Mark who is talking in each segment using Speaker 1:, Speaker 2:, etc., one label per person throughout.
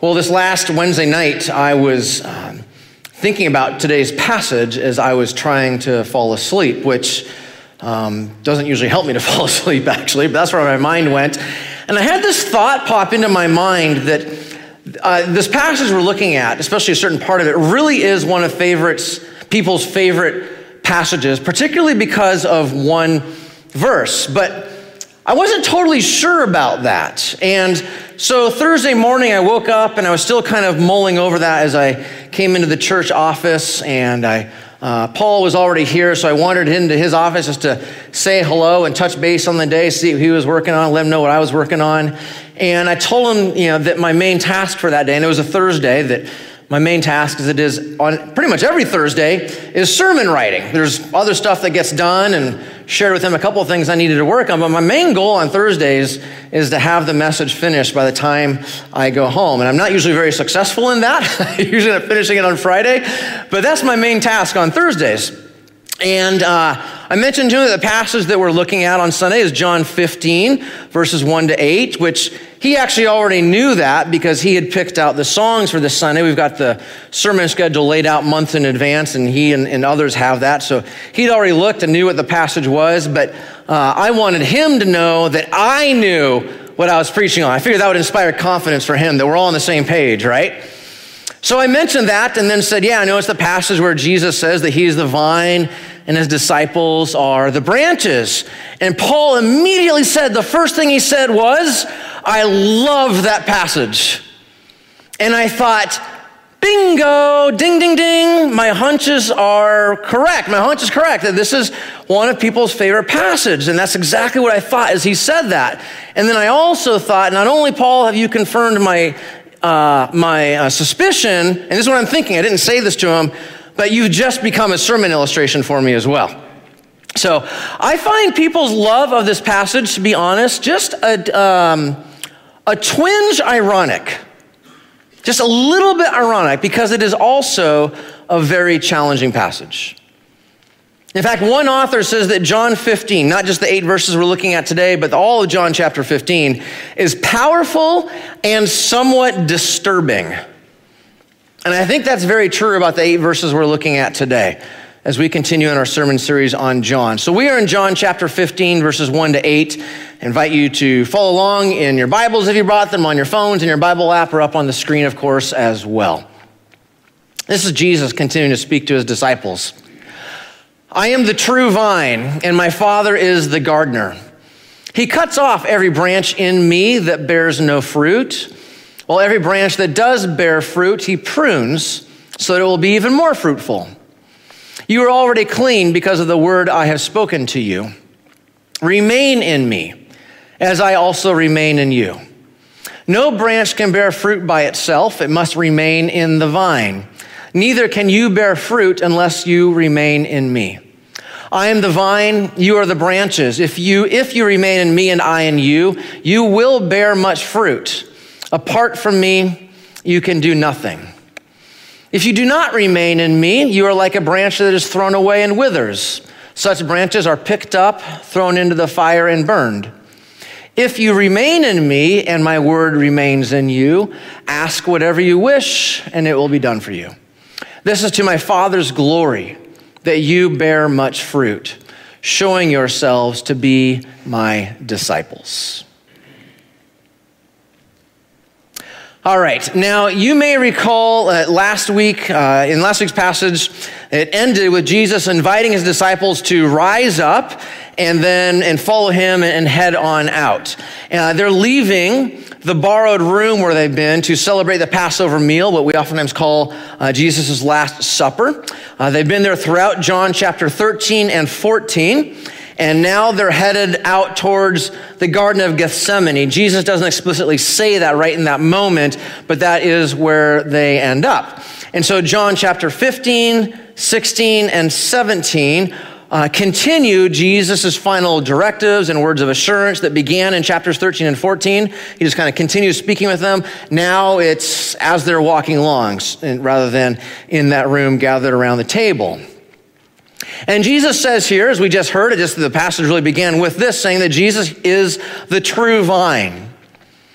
Speaker 1: Well, this last Wednesday night, I was thinking about today's passage as I was trying to fall asleep, which doesn't usually help me to fall asleep, actually, but that's where my mind went. And I had this thought pop into my mind that this passage we're looking at, especially a certain part of it, really is one of people's favorite passages, particularly because of one verse. But I wasn't totally sure about that. And so Thursday morning, I woke up and I was still kind of mulling over that as I came into the church office, and Paul was already here, so I wandered into his office just to say hello and touch base on the day, see what he was working on, let him know what I was working on. And I told him, that my main task for that day, and it was a Thursday, that my main task, as it is on pretty much every Thursday, is sermon writing. There's other stuff that gets done, and shared with him a couple of things I needed to work on, but my main goal on Thursdays is to have the message finished by the time I go home. And I'm not usually very successful in that. I usually end up finishing it on Friday, but that's my main task on Thursdays. And I mentioned to him that the passage that we're looking at on Sunday is John 15, verses 1-8, which he actually already knew that because he had picked out the songs for this Sunday. We've got the sermon schedule laid out months in advance, and he and others have that. So he'd already looked and knew what the passage was, but I wanted him to know that I knew what I was preaching on. I figured that would inspire confidence for him, that we're all on the same page, right? So I mentioned that and then said, I know it's the passage where Jesus says that he's the vine and his disciples are the branches. And Paul immediately said, the first thing he said was, I love that passage. And I thought, bingo, ding, ding, ding, my hunches are correct. My hunch is correct that this is one of people's favorite passages. And that's exactly what I thought as he said that. And then I also thought, not only, Paul, have you confirmed my suspicion, and this is what I'm thinking, I didn't say this to him, but you've just become a sermon illustration for me as well. So I find people's love of this passage, to be honest, just a twinge ironic. Just a little bit ironic, because it is also a very challenging passage. In fact, one author says that John 15, not just the 8 verses we're looking at today, but all of John chapter 15, is powerful and somewhat disturbing. And I think that's very true about the 8 verses we're looking at today as we continue in our sermon series on John. So we are in John chapter 15, verses 1-8. I invite you to follow along in your Bibles if you brought them, on your phones, in your Bible app, or up on the screen, of course, as well. This is Jesus continuing to speak to his disciples. I am the true vine, and my Father is the gardener. He cuts off every branch in me that bears no fruit, while every branch that does bear fruit, he prunes so that it will be even more fruitful. You are already clean because of the word I have spoken to you. Remain in me, as I also remain in you. No branch can bear fruit by itself. It must remain in the vine. Neither can you bear fruit unless you remain in me. I am the vine, you are the branches. If you remain in me and I in you, you will bear much fruit. Apart from me, you can do nothing. If you do not remain in me, you are like a branch that is thrown away and withers. Such branches are picked up, thrown into the fire, and burned. If you remain in me and my word remains in you, ask whatever you wish, and it will be done for you. This is to my Father's glory, that you bear much fruit, showing yourselves to be my disciples. All right, now you may recall last week, in last week's passage, it ended with Jesus inviting his disciples to rise up and follow him and head on out. They're leaving the borrowed room where they've been to celebrate the Passover meal, what we oftentimes call Jesus' Last Supper. They've been there throughout John chapter 13 and 14. And now they're headed out towards the Garden of Gethsemane. Jesus doesn't explicitly say that right in that moment, but that is where they end up. And so John chapter 15, 16, and 17 continue Jesus' final directives and words of assurance that began in chapters 13 and 14. He just kind of continues speaking with them. Now it's as they're walking along rather than in that room gathered around the table. And Jesus says here, as we just heard, the passage really began with this, saying that Jesus is the true vine.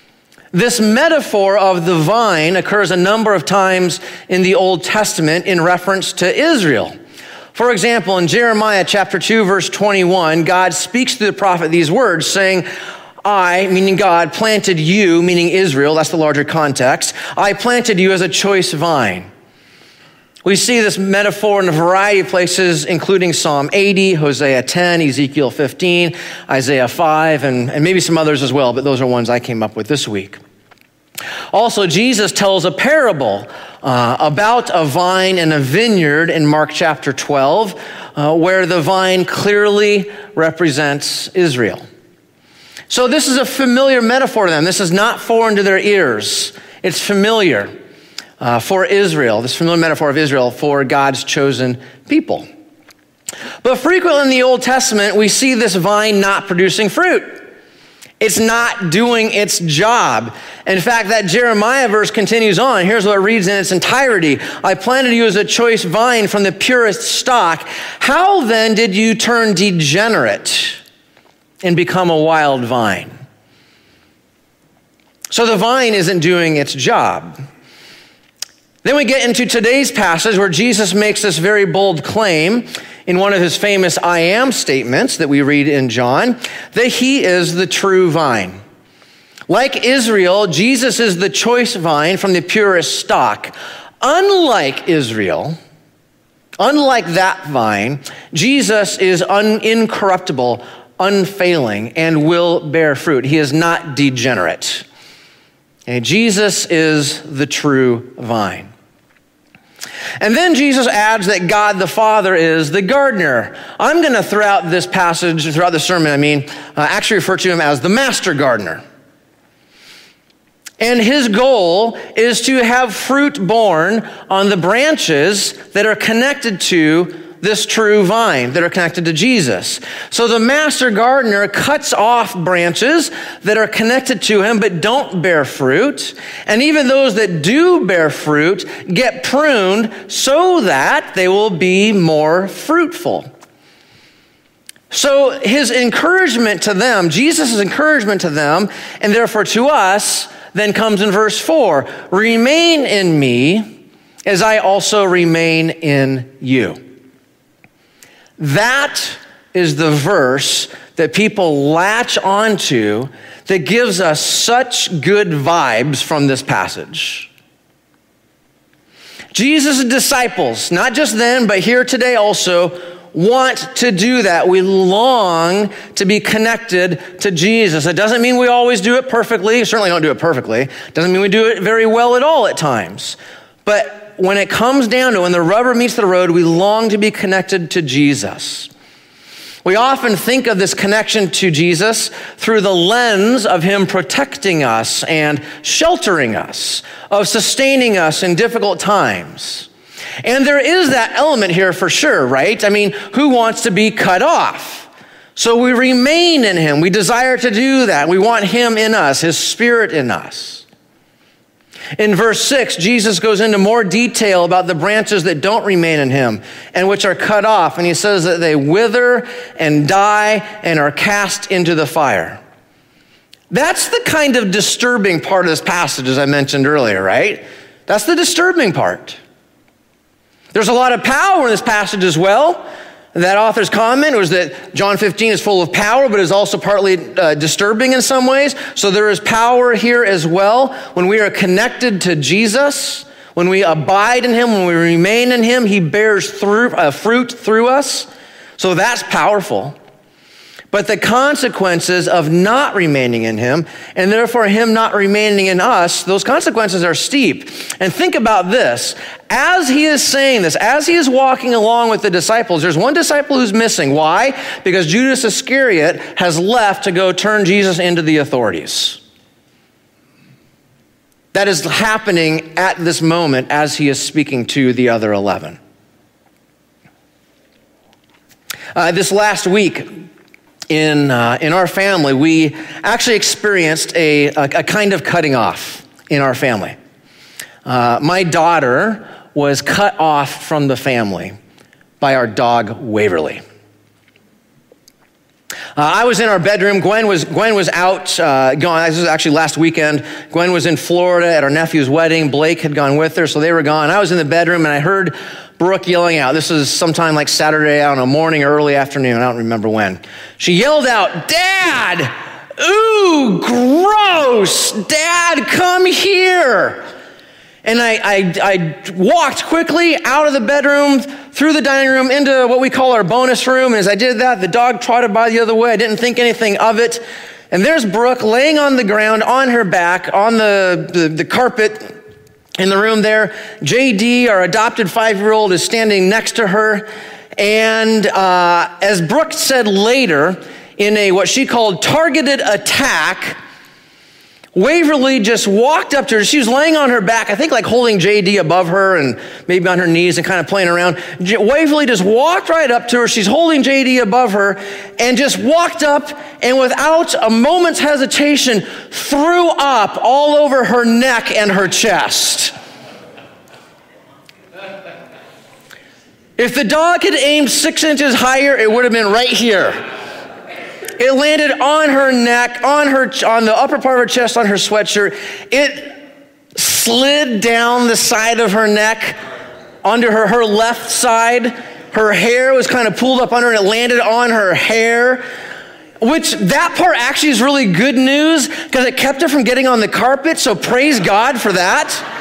Speaker 1: This metaphor of the vine occurs a number of times in the Old Testament in reference to Israel. For example, in Jeremiah chapter 2, verse 21, God speaks to the prophet these words, saying, I, meaning God, planted you, meaning Israel, that's the larger context, I planted you as a choice vine. We see this metaphor in a variety of places, including Psalm 80, Hosea 10, Ezekiel 15, Isaiah 5, and maybe some others as well, but those are ones I came up with this week. Also, Jesus tells a parable about a vine and a vineyard in Mark chapter 12, where the vine clearly represents Israel. So this is a familiar metaphor to them. This is not foreign to their ears. It's familiar for Israel, this familiar metaphor of Israel for God's chosen people. But frequently in the Old Testament, we see this vine not producing fruit. It's not doing its job. In fact, that Jeremiah verse continues on. Here's what it reads in its entirety. I planted you as a choice vine from the purest stock. How then did you turn degenerate and become a wild vine? So the vine isn't doing its job. Then we get into today's passage where Jesus makes this very bold claim in one of his famous I am statements that we read in John, that he is the true vine. Like Israel, Jesus is the choice vine from the purest stock. Unlike Israel, unlike that vine, Jesus is incorruptible, unfailing, and will bear fruit. He is not degenerate. Okay, Jesus is the true vine. And then Jesus adds that God the Father is the gardener. I'm going to, throughout this passage, throughout the sermon, actually refer to him as the master gardener. And his goal is to have fruit borne on the branches that are connected to this true vine, that are connected to Jesus. So the master gardener cuts off branches that are connected to him but don't bear fruit. And even those that do bear fruit get pruned so that they will be more fruitful. So his encouragement to them, Jesus' encouragement to them, and therefore to us, then comes in verse 4. Remain in me as I also remain in you. That is the verse that people latch onto that gives us such good vibes from this passage. Jesus' disciples, not just then, but here today also, want to do that. We long to be connected to Jesus. It doesn't mean we always do it perfectly. We certainly don't do it perfectly. It doesn't mean we do it very well at all at times. But when it comes down to when the rubber meets the road, we long to be connected to Jesus. We often think of this connection to Jesus through the lens of him protecting us and sheltering us, of sustaining us in difficult times. And there is that element here for sure, right? Who wants to be cut off? So we remain in him. We desire to do that. We want him in us, his Spirit in us. In verse 6, Jesus goes into more detail about the branches that don't remain in him and which are cut off. And he says that they wither and die and are cast into the fire. That's the kind of disturbing part of this passage, as I mentioned earlier, right? That's the disturbing part. There's a lot of power in this passage as well. That author's comment was that John 15 is full of power, but is also partly disturbing in some ways. So there is power here as well. When we are connected to Jesus, when we abide in him, when we remain in him, he bears fruit through us. So that's powerful. But the consequences of not remaining in him, and therefore him not remaining in us, those consequences are steep. And think about this. As he is saying this, as he is walking along with the disciples, there's one disciple who's missing. Why? Because Judas Iscariot has left to go turn Jesus into the authorities. That is happening at this moment as he is speaking to the other 11. This last week, in our family, we actually experienced a kind of cutting off in our family. My daughter was cut off from the family by our dog, Waverly. I was in our bedroom. Gwen was out, gone. This was actually last weekend. Gwen was in Florida at our nephew's wedding. Blake had gone with her, so they were gone. I was in the bedroom, and I heard Brooke yelling out. This was sometime like Saturday, I don't know, morning or early afternoon. I don't remember when. She yelled out, "Dad! Ooh, gross! Dad, come here!" And I walked quickly out of the bedroom, through the dining room, into what we call our bonus room. And as I did that, the dog trotted by the other way. I didn't think anything of it. And there's Brooke laying on the ground, on her back, on the carpet in the room there. JD, our adopted 5-year-old, is standing next to her. And as Brooke said later, in a what she called targeted attack, Waverly just walked up to her. She was laying on her back, I think like holding JD above her and maybe on her knees and kind of playing around. Waverly just walked right up to her. She's holding JD above her and just walked up and without a moment's hesitation threw up all over her neck and her chest. If the dog had aimed 6 inches higher, it would have been right here. It landed on her neck, on the upper part of her chest, on her sweatshirt. It slid down the side of her neck, onto her left side. Her hair was kind of pulled up under and it landed on her hair, which that part actually is really good news because it kept her from getting on the carpet, so praise God for that.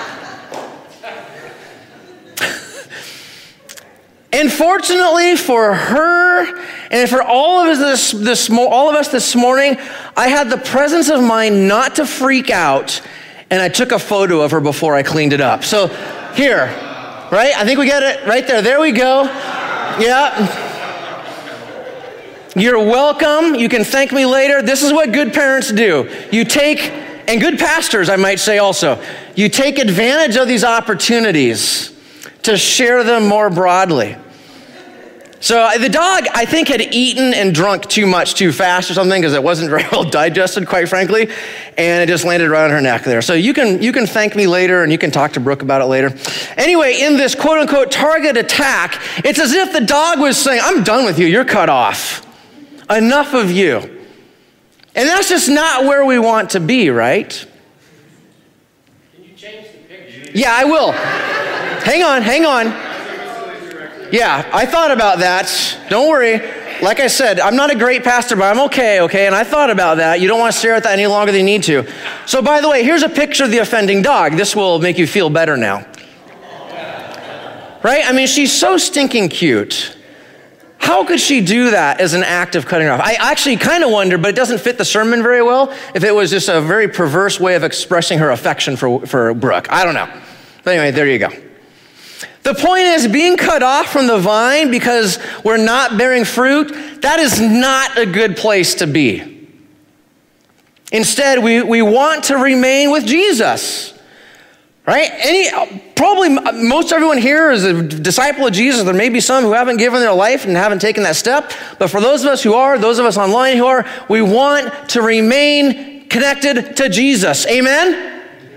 Speaker 1: And fortunately for her and for all of us this morning, I had the presence of mind not to freak out, and I took a photo of her before I cleaned it up. So here, right? I think we got it right there. There we go. Yeah. You're welcome. You can thank me later. This is what good parents do. And good pastors, I might say also, you take advantage of these opportunities to share them more broadly. So the dog, I think, had eaten and drunk too much too fast or something because it wasn't very well digested, quite frankly, and it just landed right on her neck there. So you can thank me later and you can talk to Brooke about it later. Anyway, in this quote-unquote target attack, it's as if the dog was saying, "I'm done with you, you're cut off. Enough of you." And that's just not where we want to be, right?
Speaker 2: Can you change the picture?
Speaker 1: Yeah, I will. Hang on. Yeah, I thought about that. Don't worry. Like I said, I'm not a great pastor, but I'm okay? And I thought about that. You don't want to stare at that any longer than you need to. So by the way, here's a picture of the offending dog. This will make you feel better now. Right? I mean, she's so stinking cute. How could she do that as an act of cutting her off? I actually kind of wonder, but it doesn't fit the sermon very well, if it was just a very perverse way of expressing her affection for Brooke. I don't know. But anyway, there you go. The point is, being cut off from the vine because we're not bearing fruit, that is not a good place to be. Instead, we want to remain with Jesus, right? Probably most everyone here is a disciple of Jesus. There may be some who haven't given their life and haven't taken that step. But for those of us who are, those of us online who are, we want to remain connected to Jesus. Amen?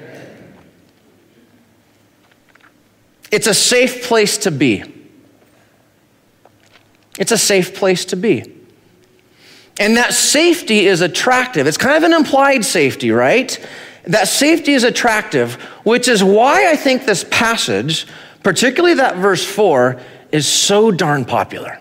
Speaker 1: It's a safe place to be. It's a safe place to be. And that safety is attractive. It's kind of an implied safety, right? That safety is attractive, which is why I think this passage, particularly that verse 4, is so darn popular.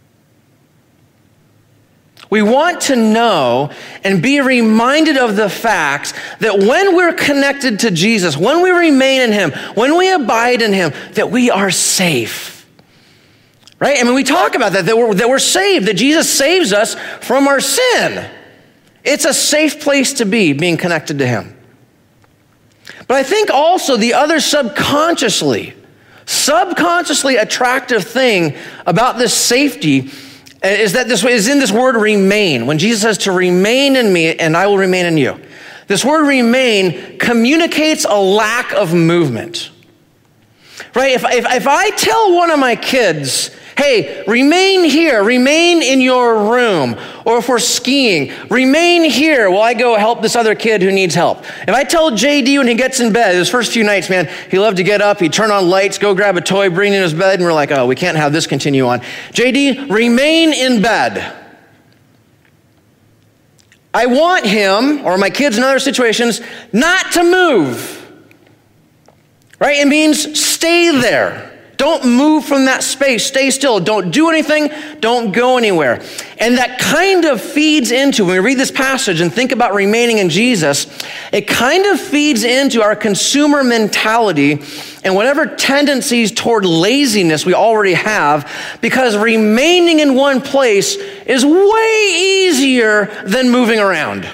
Speaker 1: We want to know and be reminded of the fact that when we're connected to Jesus, when we remain in him, when we abide in him, that we are safe. Right? I mean, we talk about that we're saved, that Jesus saves us from our sin. It's a safe place to be, being connected to him. But I think also the other subconsciously attractive thing about this safety is that this is in this word remain. When Jesus says to remain in me and I will remain in you. This word remain communicates a lack of movement. Right? If I tell one of my kids, hey, remain here, remain in your room, or if we're skiing, remain here while I go help this other kid who needs help. If I tell JD when he gets in bed, his first few nights, man, he loved to get up, he'd turn on lights, go grab a toy, bring it in his bed, and we're like, oh, we can't have this continue on. JD, remain in bed. I want him, or my kids in other situations, not to move. Right? It means stay there. Don't move from that space. Stay still. Don't do anything. Don't go anywhere. And that kind of feeds into, when we read this passage and think about remaining in Jesus, it kind of feeds into our consumer mentality and whatever tendencies toward laziness we already have, because remaining in one place is way easier than moving around.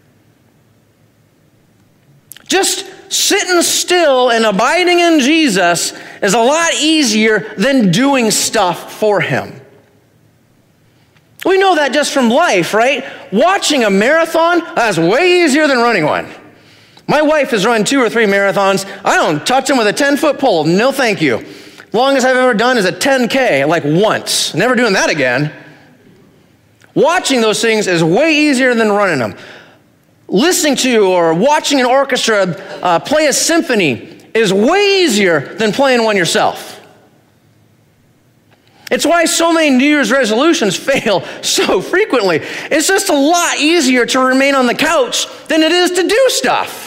Speaker 1: Just sitting still and abiding in Jesus is a lot easier than doing stuff for him. We know that just from life, right? Watching a marathon, that's way easier than running one. My wife has run 2 or 3 marathons. I don't touch them with a 10-foot pole. No, thank you. Longest I've ever done is a 10K, like once. Never doing that again. Watching those things is way easier than running them. Listening to or watching an orchestra play a symphony is way easier than playing one yourself. It's why so many New Year's resolutions fail so frequently. It's just a lot easier to remain on the couch than it is to do stuff.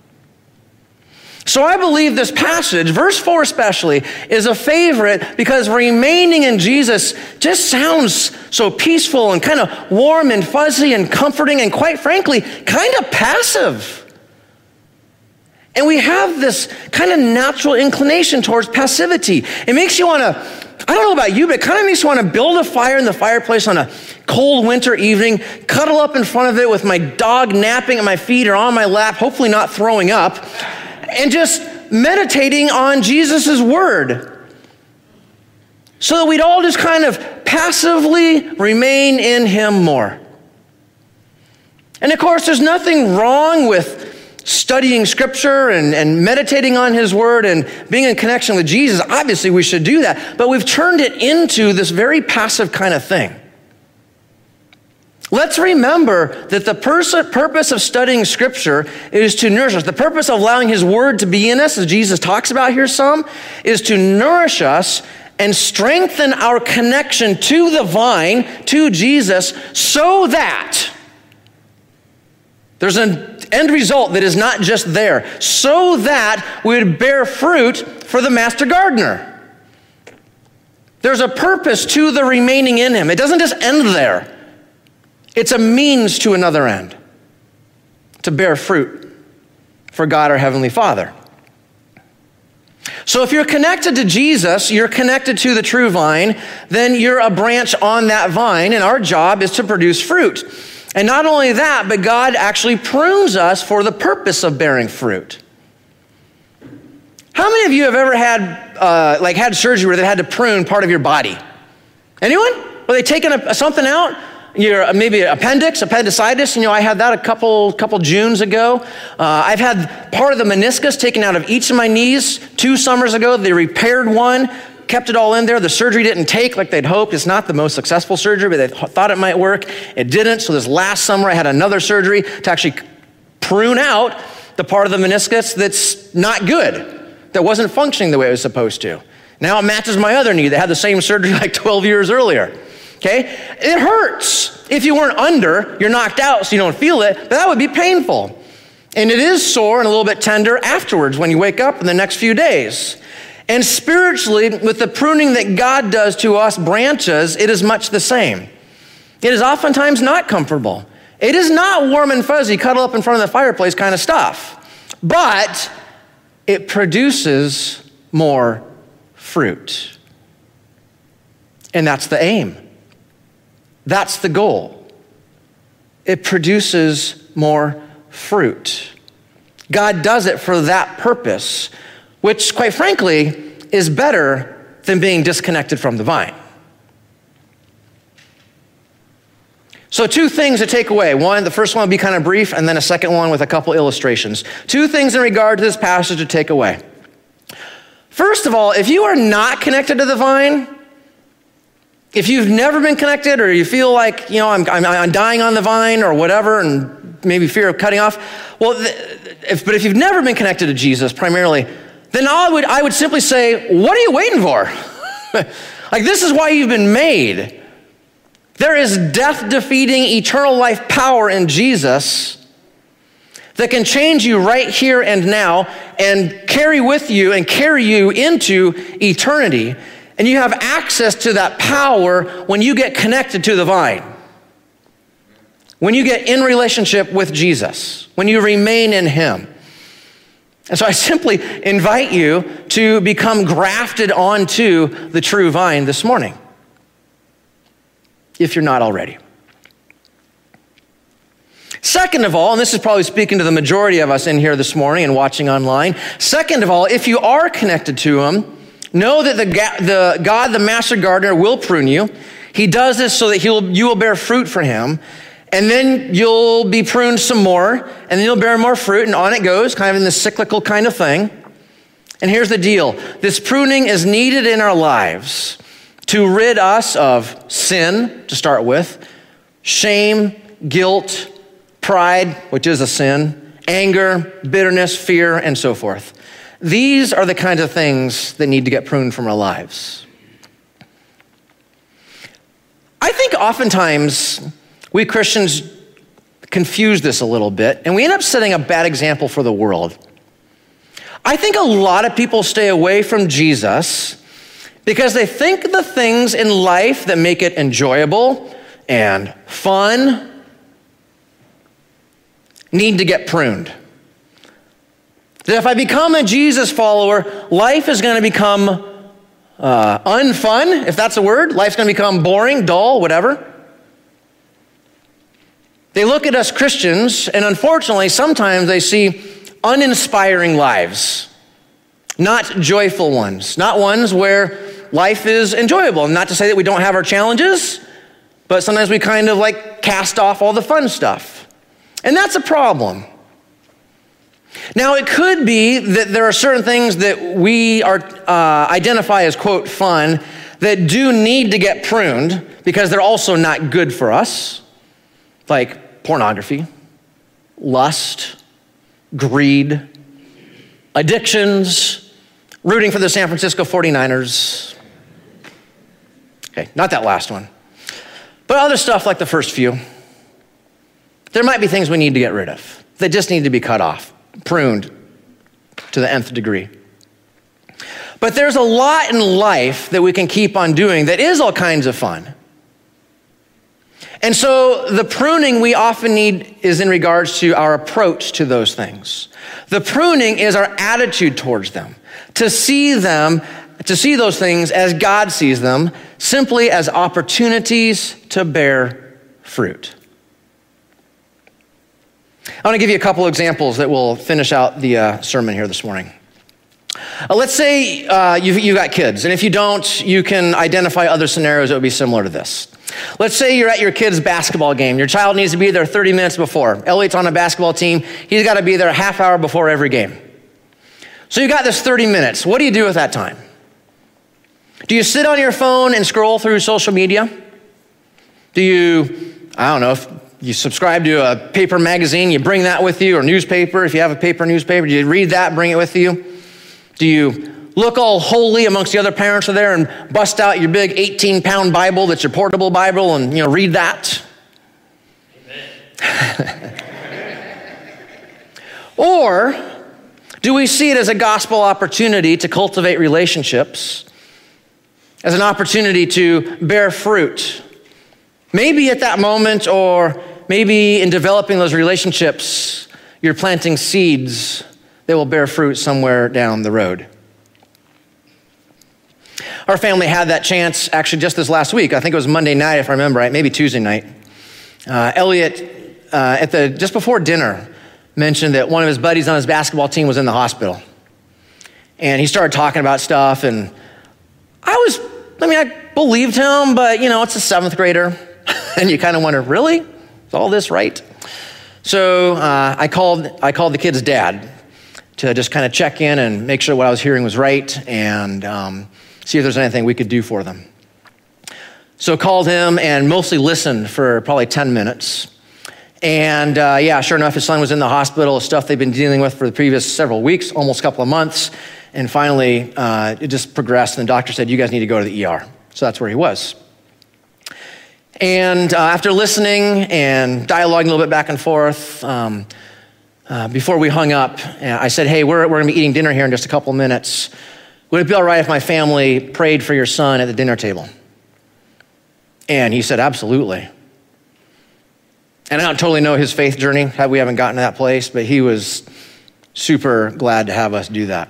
Speaker 1: So I believe this passage, verse 4 especially, is a favorite because remaining in Jesus just sounds so peaceful and kind of warm and fuzzy and comforting and, quite frankly, kind of passive. And we have this kind of natural inclination towards passivity. It makes you want to, I don't know about you, but it kind of makes you want to build a fire in the fireplace on a cold winter evening, cuddle up in front of it with my dog napping at my feet or on my lap, hopefully not throwing up, and just meditating on Jesus' word, so that we'd all just kind of passively remain in him more. And of course, there's nothing wrong with studying scripture and meditating on his word and being in connection with Jesus. Obviously, we should do that, but we've turned it into this very passive kind of thing. Let's remember that the purpose of studying scripture is to nourish us. The purpose of allowing his word to be in us, as Jesus talks about here some, is to nourish us and strengthen our connection to the vine, to Jesus, so that there's an end result that is not just there, so that we would bear fruit for the master gardener. There's a purpose to the remaining in him. It doesn't just end there. It's a means to another end, to bear fruit for God our Heavenly Father. So if you're connected to Jesus, you're connected to the true vine, then you're a branch on that vine, and our job is to produce fruit. And not only that, but God actually prunes us for the purpose of bearing fruit. How many of you have ever had surgery where they had to prune part of your body? Anyone? Were they taking something out? Maybe appendicitis. I had that a couple Junes ago. I've had part of the meniscus taken out of each of my knees 2 summers ago. They repaired one, kept it all in there. The surgery didn't take like they'd hoped. It's not the most successful surgery, but they thought it might work. It didn't. So this last summer, I had another surgery to actually prune out the part of the meniscus that's not good, that wasn't functioning the way it was supposed to. Now it matches my other knee that had the same surgery like 12 years earlier. Okay? It hurts. If you weren't under, you're knocked out so you don't feel it, but that would be painful. And it is sore and a little bit tender afterwards when you wake up in the next few days. And spiritually, with the pruning that God does to us branches, it is much the same. It is oftentimes not comfortable. It is not warm and fuzzy, cuddle up in front of the fireplace kind of stuff. But it produces more fruit. And that's the aim. That's the goal. It produces more fruit. God does it for that purpose, which, quite frankly, is better than being disconnected from the vine. So 2 things to take away. The first one will be kind of brief, and then a second one with a couple illustrations. 2 things in regard to this passage to take away. First of all, if you are not connected to the vine, if you've never been connected, or you feel like, I'm dying on the vine or whatever, and maybe fear of cutting off, but if you've never been connected to Jesus primarily, then I would simply say, what are you waiting for? Like, this is why you've been made. There is death-defeating eternal life power in Jesus that can change you right here and now and carry with you and carry you into eternity. And you have access to that power when you get connected to the vine. When you get in relationship with Jesus, when you remain in him. And so I simply invite you to become grafted onto the true vine this morning, if you're not already. Second of all, and this is probably speaking to the majority of us in here this morning and watching online. Second of all, if you are connected to him, know that the God, the master gardener, will prune you. He does this so that you will bear fruit for him. And then you'll be pruned some more, and then you'll bear more fruit, and on it goes, kind of in this cyclical kind of thing. And here's the deal. This pruning is needed in our lives to rid us of sin, to start with, shame, guilt, pride, which is a sin, anger, bitterness, fear, and so forth. These are the kinds of things that need to get pruned from our lives. I think oftentimes we Christians confuse this a little bit, and we end up setting a bad example for the world. I think a lot of people stay away from Jesus because they think the things in life that make it enjoyable and fun need to get pruned. That if I become a Jesus follower, life is going to become unfun, if that's a word. Life's going to become boring, dull, whatever. They look at us Christians, and unfortunately, sometimes they see uninspiring lives, not joyful ones, not ones where life is enjoyable. Not to say that we don't have our challenges, but sometimes we kind of like cast off all the fun stuff. And that's a problem. Now, it could be that there are certain things that we identify as, quote, fun, that do need to get pruned because they're also not good for us, like pornography, lust, greed, addictions, rooting for the San Francisco 49ers. Okay, not that last one. But other stuff like the first few. There might be things we need to get rid of. They just need to be cut off, pruned to the nth degree. But there's a lot in life that we can keep on doing that is all kinds of fun. And so the pruning we often need is in regards to our approach to those things. The pruning is our attitude towards them, to see those things as God sees them, simply as opportunities to bear fruit. I want to give you a couple examples that will finish out the sermon here this morning. Let's say you've got kids, and if you don't, you can identify other scenarios that would be similar to this. Let's say you're at your kid's basketball game. Your child needs to be there 30 minutes before. Elliot's on a basketball team. He's got to be there a half hour before every game. So you got this 30 minutes. What do you do with that time? Do you sit on your phone and scroll through social media? Do you, I don't know, if you subscribe to a paper magazine, you bring that with you, or newspaper, if you have a paper newspaper, do you read that, bring it with you? Do you look all holy amongst the other parents are there and bust out your big 18-pound Bible that's your portable Bible and, read that? Or do we see it as a gospel opportunity to cultivate relationships, as an opportunity to bear fruit? Maybe at that moment, or maybe in developing those relationships, you're planting seeds that will bear fruit somewhere down the road. Our family had that chance actually just this last week. I think it was Monday night, if I remember right, maybe Tuesday night. Elliot, just before dinner, mentioned that one of his buddies on his basketball team was in the hospital. And he started talking about stuff, and I believed him, but it's a 7th grader. And you kind of wonder, really? Is all this right? So I called the kid's dad to just kind of check in and make sure what I was hearing was right, and see if there's anything we could do for them. So called him and mostly listened for probably 10 minutes. And sure enough, his son was in the hospital, stuff they've been dealing with for the previous several weeks, almost a couple of months. And finally, it just progressed, and the doctor said, you guys need to go to the ER. So that's where he was. And after listening and dialoguing a little bit back and forth, before we hung up, I said, hey, we're going to be eating dinner here in just a couple of minutes. Would it be all right if my family prayed for your son at the dinner table? And he said, absolutely. And I don't totally know his faith journey. We haven't gotten to that place, but he was super glad to have us do that.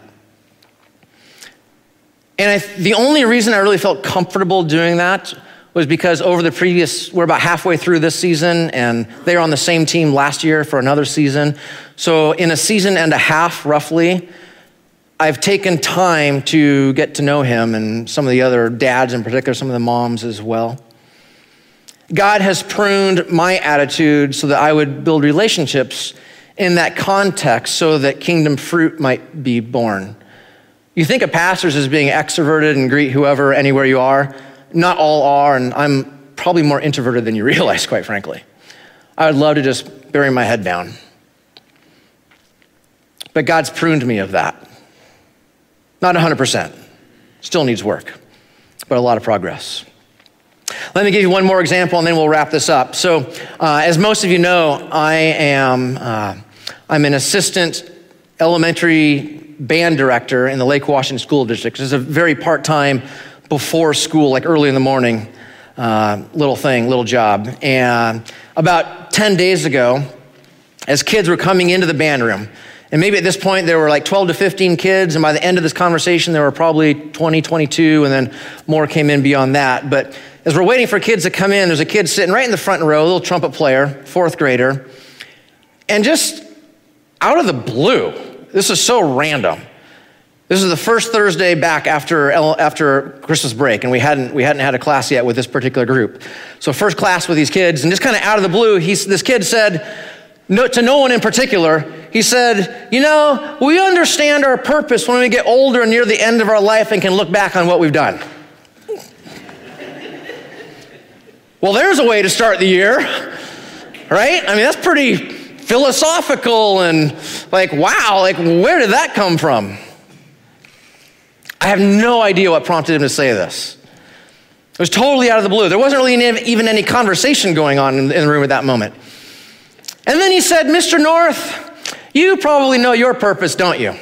Speaker 1: And the only reason I really felt comfortable doing that was because we're about halfway through this season, and they were on the same team last year for another season. So in a season and a half, roughly, I've taken time to get to know him and some of the other dads in particular, some of the moms as well. God has pruned my attitude so that I would build relationships in that context so that kingdom fruit might be born. You think of pastors as being extroverted and greet whoever, anywhere you are. Not all are, and I'm probably more introverted than you realize, quite frankly. I would love to just bury my head down. But God's pruned me of that. Not 100%. Still needs work, but a lot of progress. Let me give you one more example, and then we'll wrap this up. So, as most of you know, I'm an assistant elementary band director in the Lake Washington School District. It's a very part-time, before school, like early in the morning, little job. And about 10 days ago, as kids were coming into the band room, and maybe at this point there were like 12 to 15 kids, and by the end of this conversation there were probably 20, 22, and then more came in beyond that. But as we're waiting for kids to come in, there's a kid sitting right in the front row, a little trumpet player, fourth grader, and just out of the blue, this is so random. This is the first Thursday back after Christmas break, and we hadn't had a class yet with this particular group. So first class with these kids, and just kind of out of the blue, this kid said, to no one in particular, he said, we understand our purpose when we get older and near the end of our life and can look back on what we've done. Well, there's a way to start the year, right? I mean, that's pretty philosophical and wow, where did that come from? I have no idea what prompted him to say this. It was totally out of the blue. There wasn't really even any conversation going on in the room at that moment. And then he said, Mr. North, you probably know your purpose, don't you?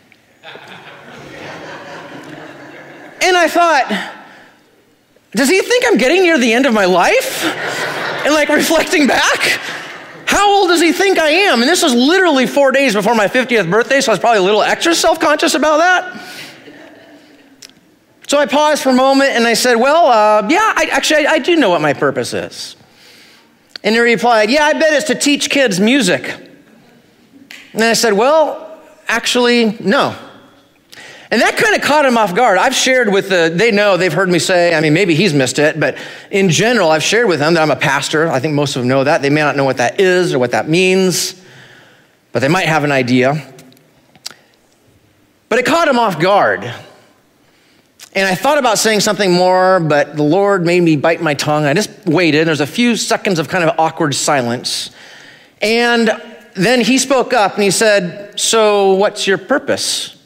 Speaker 1: And I thought, does he think I'm getting near the end of my life? And reflecting back, how old does he think I am? And this was literally 4 days before my 50th birthday, so I was probably a little extra self-conscious about that. So I paused for a moment and I said, I do know what my purpose is. And he replied, I bet it's to teach kids music. And I said, no. And that kind of caught him off guard. I've shared with they've heard me say, maybe he's missed it, but in general, I've shared with them that I'm a pastor. I think most of them know that. They may not know what that is or what that means, but they might have an idea. But it caught him off guard. And I thought about saying something more, but the Lord made me bite my tongue. I just waited. There's a few seconds of kind of awkward silence. And then he spoke up and he said, so what's your purpose?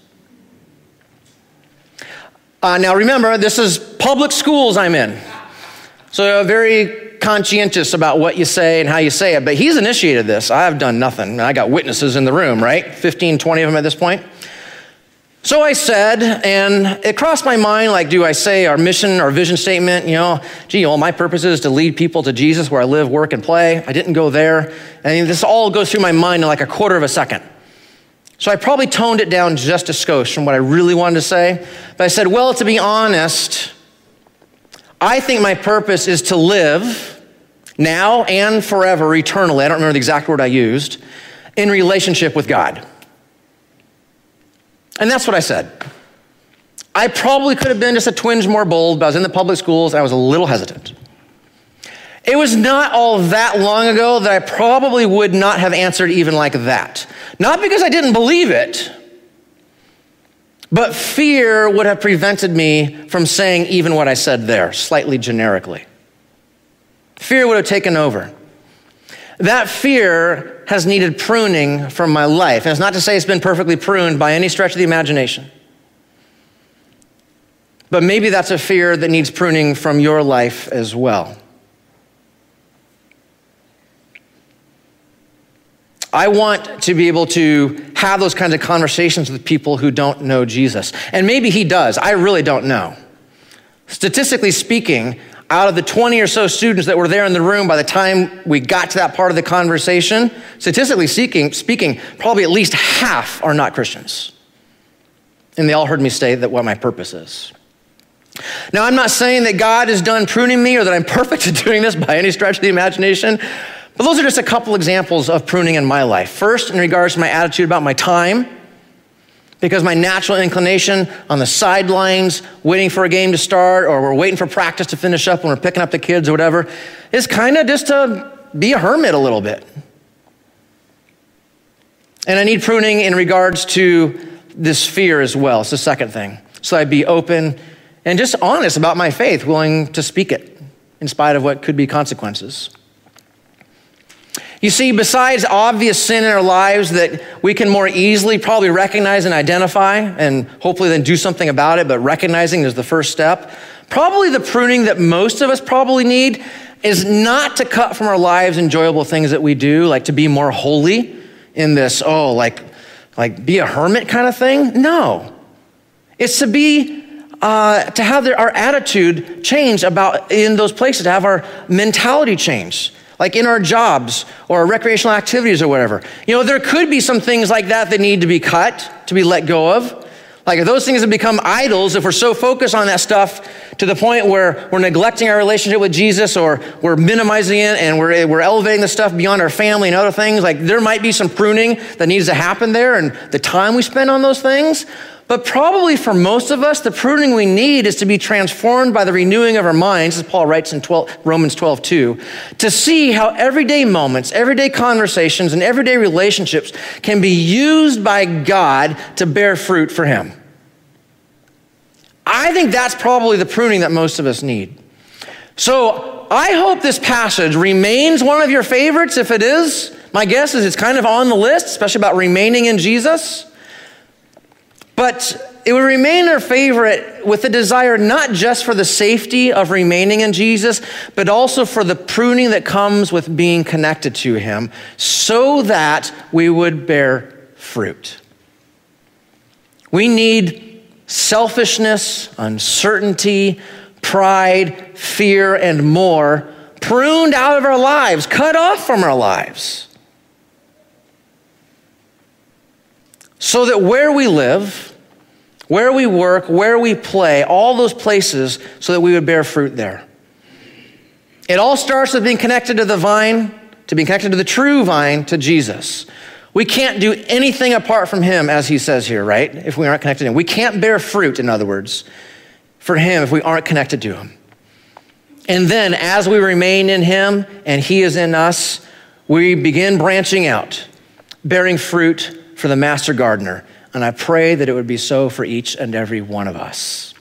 Speaker 1: Now remember, this is public schools I'm in. So very conscientious about what you say and how you say it. But he's initiated this. I've done nothing. I got witnesses in the room, right? 15, 20 of them at this point. So I said, and it crossed my mind, do I say our mission, our vision statement, my purpose is to lead people to Jesus where I live, work, and play. I didn't go there. And this all goes through my mind in a quarter of a second. So I probably toned it down just a skosh from what I really wanted to say. But I said, to be honest, I think my purpose is to live now and forever, eternally, I don't remember the exact word I used, in relationship with God. And that's what I said. I probably could have been just a twinge more bold, but I was in the public schools and I was a little hesitant. It was not all that long ago that I probably would not have answered even like that. Not because I didn't believe it, but fear would have prevented me from saying even what I said there, slightly generically. Fear would have taken over. That fear has needed pruning from my life. And it's not to say it's been perfectly pruned by any stretch of the imagination. But maybe that's a fear that needs pruning from your life as well. I want to be able to have those kinds of conversations with people who don't know Jesus. And maybe he does. I really don't know. Statistically speaking, out of the 20 or so students that were there in the room by the time we got to that part of the conversation, statistically speaking, probably at least half are not Christians. And they all heard me say that what my purpose is. Now, I'm not saying that God is done pruning me or that I'm perfect at doing this by any stretch of the imagination, but those are just a couple examples of pruning in my life. First, in regards to my attitude about my time, because my natural inclination on the sidelines, waiting for a game to start, or we're waiting for practice to finish up when we're picking up the kids or whatever, is kind of just to be a hermit a little bit. And I need pruning in regards to this fear as well. It's the second thing. So I'd be open and just honest about my faith, willing to speak it in spite of what could be consequences. You see, besides obvious sin in our lives that we can more easily probably recognize and identify and hopefully then do something about it, but recognizing is the first step, probably the pruning that most of us probably need is not to cut from our lives enjoyable things that we do, like to be more holy in this, like be a hermit kind of thing. No. It's to be, to have our attitude change about in those places, to have our mentality change. Like in our jobs or our recreational activities or whatever. There could be some things like that that need to be cut, to be let go of. Like if those things have become idols, if we're so focused on that stuff to the point where we're neglecting our relationship with Jesus or we're minimizing it and we're elevating the stuff beyond our family and other things, like there might be some pruning that needs to happen there and the time we spend on those things. But probably for most of us, the pruning we need is to be transformed by the renewing of our minds, as Paul writes in Romans 12:2, to see how everyday moments, everyday conversations, and everyday relationships can be used by God to bear fruit for him. I think that's probably the pruning that most of us need. So I hope this passage remains one of your favorites. If it is, my guess is it's kind of on the list, especially about remaining in Jesus. But it would remain our favorite with the desire not just for the safety of remaining in Jesus, but also for the pruning that comes with being connected to him so that we would bear fruit. We need selfishness, uncertainty, pride, fear, and more pruned out of our lives, cut off from our lives. So that where we live, where we work, where we play, all those places, so that we would bear fruit there. It all starts with being connected to the vine, to being connected to the true vine, to Jesus. We can't do anything apart from him, as he says here, right? If we aren't connected to him. We can't bear fruit, in other words, for him if we aren't connected to him. And then as we remain in him and he is in us, we begin branching out, bearing fruit for the master gardener. And I pray that it would be so for each and every one of us.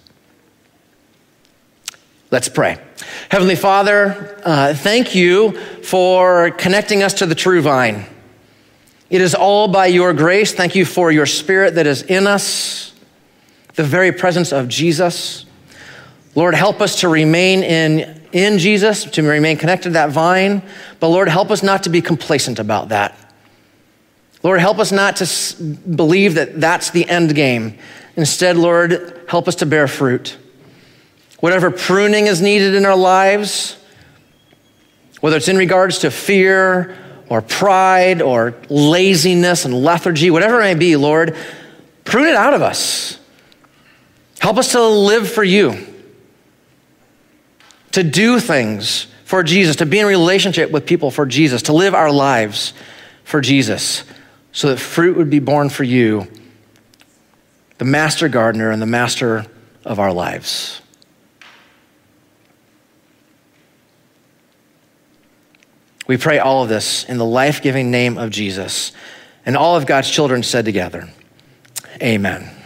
Speaker 1: Let's pray. Heavenly Father, thank you for connecting us to the true vine. It is all by your grace. Thank you for your Spirit that is in us, the very presence of Jesus. Lord, help us to remain in Jesus, to remain connected to that vine. But Lord, help us not to be complacent about that. Lord, help us not to believe that that's the end game. Instead, Lord, help us to bear fruit. Whatever pruning is needed in our lives, whether it's in regards to fear or pride or laziness and lethargy, whatever it may be, Lord, prune it out of us. Help us to live for you, to do things for Jesus, to be in relationship with people for Jesus, to live our lives for Jesus, so that fruit would be born for you, the master gardener and the master of our lives. We pray all of this in the life-giving name of Jesus. And all of God's children said together, amen.